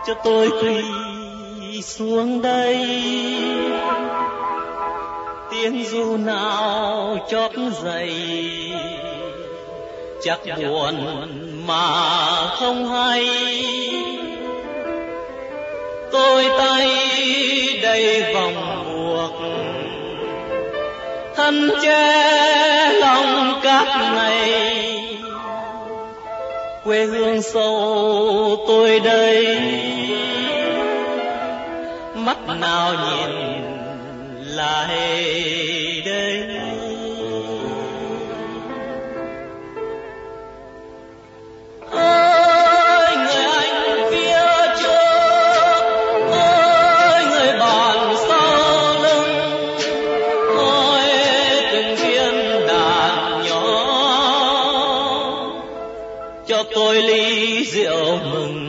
cho tôi quỳ xuống đây. Tiếng ru nào chót dậy, chắc buồn mà không hay. Tôi tay đầy vòng buộc, thân che lòng cát này. Quê hương sâu tôi đây, mắt nào nhìn lại đây. Ôi người anh phía trước, ôi người bạn sau lưng, ôi từng viên đàn nhỏ, cho tôi ly rượu mừng.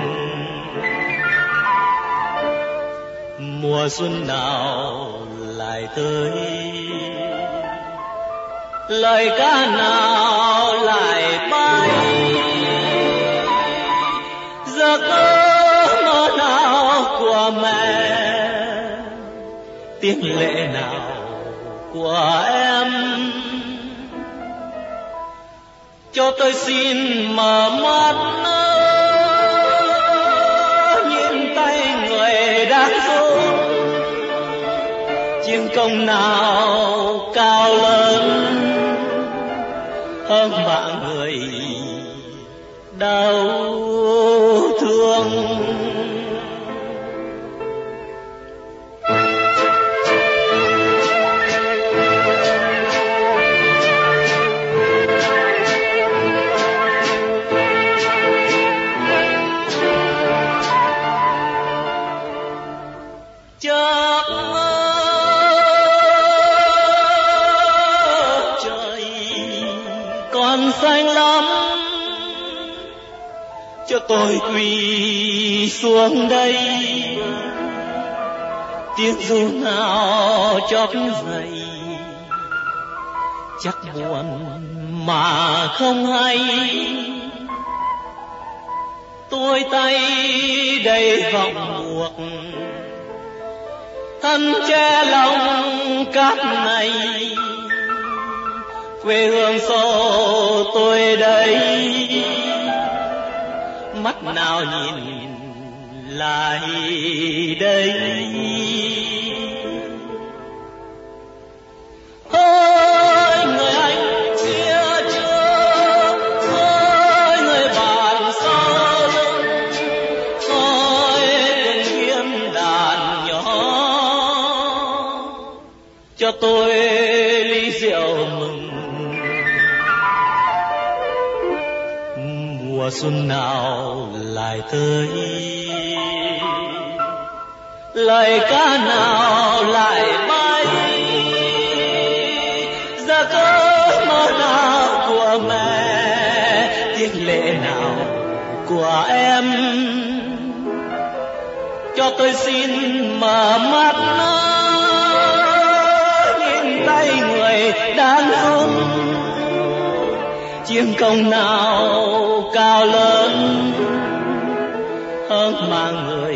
Mùa xuân nào lại tới, lời ca nào lại bay, giấc mơ nào của mẹ, tiếng lệ nào của em. Cho tôi xin mở mắt, nhìn tay người đang run. Chiến công nào cao lớn hơn mạng người đau thương. Còn xanh lắm, cho tôi quỳ xuống đây. Tiếng ru nào chót dậy, chắc buồn mà không hay. Tôi tay đầy vòng buộc, thân che lòng cát này. Quê hương sâu tôi đây, mắt nào nhìn lại đây. Ôi người anh phía trước, ôi người bạn sau lưng, ôi từng viên đàn nhỏ, cho tôi ly rượu mừng. Mùa xuân nào lại tới, lời ca nào lại bay, giấc mơ nào của mẹ, tiếng lệ nào của em. Cho tôi xin mở mắt, nhìn tay người đang run. Chiến công nào cao lớn hơn mạng người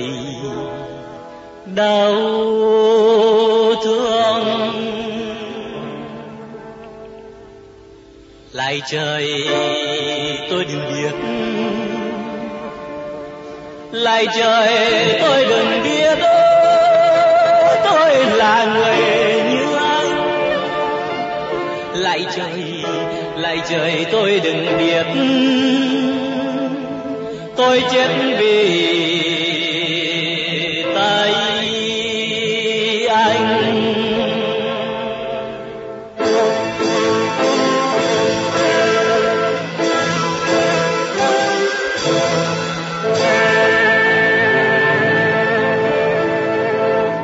đau thương. Lạy trời tôi đừng biết, lạy trời tôi đừng biết, tôi là người như anh. Lạy trời tôi đừng biết, tôi chết vì tay anh.